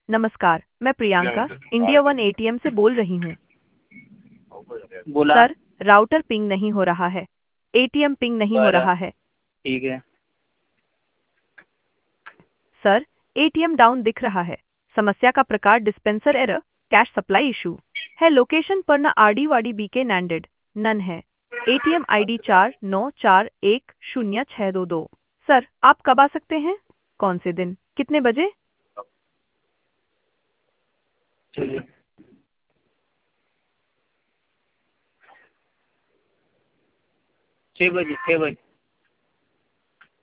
नमस्कार, मैं Priyanka India one ATM से बोल रही हूँ। बोला। सर, राउटर पिंग नहीं हो रहा है। एटीएम पिंग नहीं हो बरं, रहा है। ठीक है। सर, एटीएम डाउन दिख रहा है। समस्या का प्रकार dispenser error, cash supply issue है। लोकेशन पर न आरडी वाडी बीके नैंडेड नन है। ATM ID 49410622। सर, आप कब आ सकते हैं? कौन से दिन? कितने बजे? चलिए। 6 बजे 6 बजे।